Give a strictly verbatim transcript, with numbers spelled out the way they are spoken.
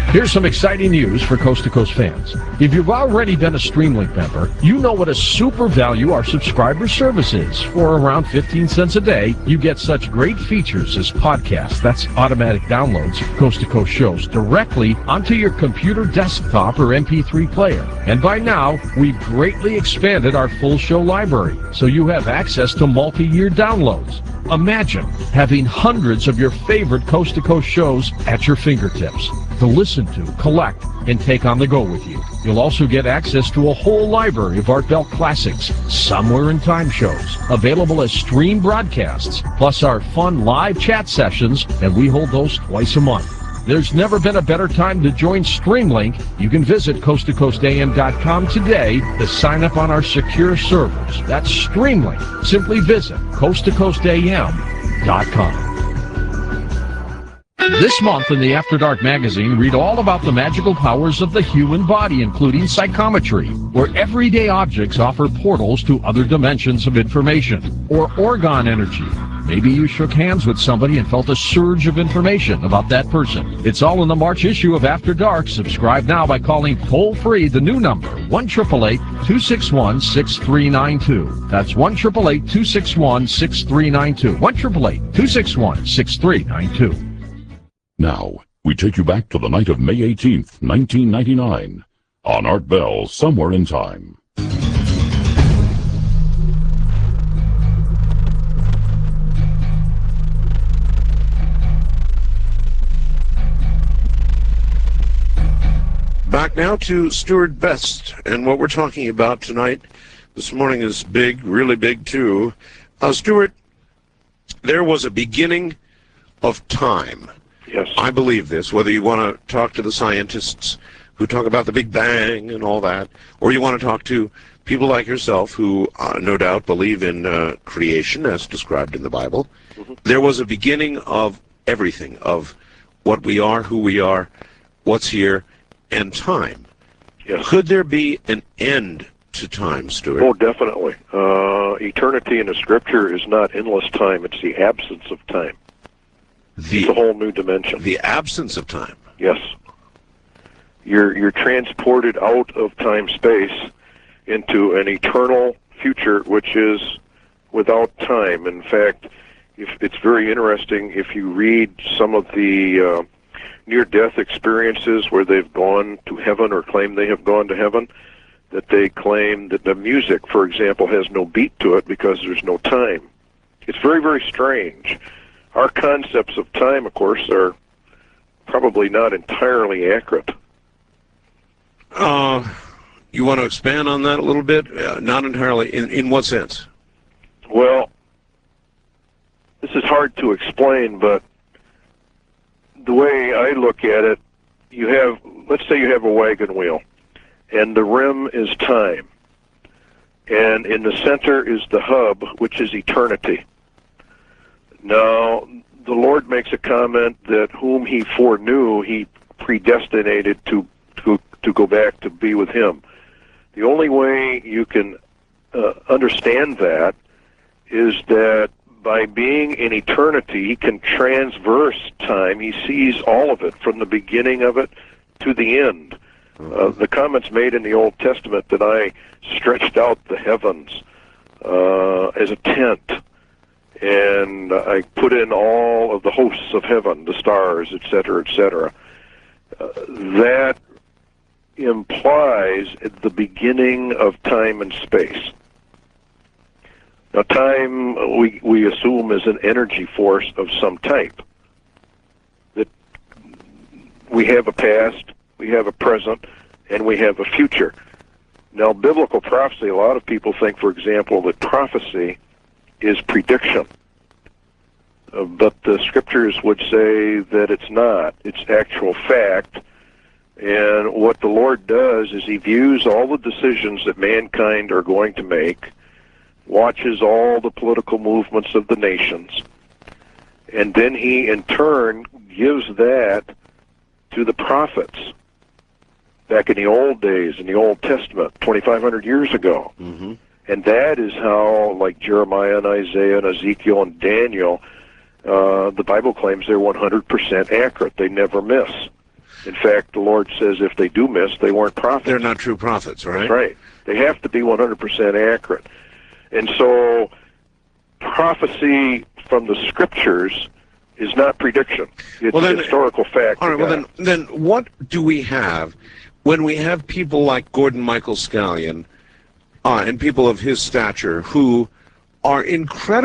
Here's some exciting news for Coast to Coast fans. If you've already been a Streamlink member, you know what a super value our subscriber service is. For around fifteen cents a day, you get such great features as podcasts, that's automatic downloads, Coast to Coast shows, directly onto your computer desktop or M P three player. And by now, we've greatly expanded our full show library, so you have access to multi-year downloads. Imagine having hundreds of your favorite Coast to Coast shows at your fingertips to listen to, collect, and take on the go with you. You'll also get access to a whole library of Art Bell classics, Somewhere in Time shows, available as stream broadcasts, plus our fun live chat sessions, and we hold those twice a month. There's never been a better time to join Streamlink. You can visit coast to coast a m dot com today to sign up on our secure servers. That's Streamlink. Simply visit coast to coast a m dot com. This month in the After Dark magazine, read all about the magical powers of the human body, including psychometry, where everyday objects offer portals to other dimensions of information, or orgone energy. Maybe you shook hands with somebody and felt a surge of information about that person. It's all in the March issue of After Dark. Subscribe now by calling toll-free the new number, one eight eight eight, two six one, six three nine two. That's one eight eight eight, two six one, six three nine two. one eight eight eight, two six one, six three nine two. Now, we take you back to the night of May eighteenth, nineteen ninety-nine, on Art Bell, Somewhere in Time. Back now to Stuart Best, and what we're talking about tonight, this morning is big, really big too. Uh, Stuart, there was a beginning of time. Yes. I believe this, whether you want to talk to the scientists who talk about the Big Bang and all that, or you want to talk to people like yourself who uh, no doubt believe in uh, creation as described in the Bible. Mm-hmm. There was a beginning of everything, of what we are, who we are, what's here, and time. Yes. Could there be an end to time, Stuart? Oh, definitely. Uh, eternity in the Scripture is not endless time, it's the absence of time. The, it's a whole new dimension. The absence of time. Yes. You're you're transported out of time-space into an eternal future, which is without time. In fact, if, it's very interesting if you read some of the uh, near-death experiences where they've gone to heaven or claim they have gone to heaven, that they claim that the music, for example, has no beat to it because there's no time. It's very, very strange. Our concepts of time, of course, are probably not entirely accurate. Uh, you want to expand on that a little bit? Uh, not entirely. In, in what sense? Well, this is hard to explain, but the way I look at it, you have, let's say you have a wagon wheel, and the rim is time, and in the center is the hub, which is eternity. Now, the Lord makes a comment that whom he foreknew, he predestinated to, to, to go back to be with him. The only way you can uh, understand that is that by being in eternity, he can transverse time. He sees all of it, from the beginning of it to the end. Uh, the comments made in the Old Testament that I stretched out the heavens uh, as a tent, and I put in all of the hosts of heaven, the stars, et cetera, et cetera. Uh, that implies the beginning of time and space. Now, time, we, we assume, is an energy force of some type. That we have a past, we have a present, and we have a future. Now, biblical prophecy, a lot of people think, for example, that prophecy is prediction. Uh, but the scriptures would say that it's not. It's actual fact. And what the Lord does is he views all the decisions that mankind are going to make, watches all the political movements of the nations, and then he, in turn, gives that to the prophets. Back in the old days, in the Old Testament, twenty-five hundred years ago. Mm-hmm. And that is how, like Jeremiah and Isaiah and Ezekiel and Daniel, uh, the Bible claims they're one hundred percent accurate. They never miss. In fact, the Lord says if they do miss, they weren't prophets. They're not true prophets, right? That's right. They have to be one hundred percent accurate. And so prophecy from the Scriptures is not prediction. It's well, then, historical fact. All right, well, then, then what do we have when we have people like Gordon Michael Scallion uh, and people of his stature who are incredible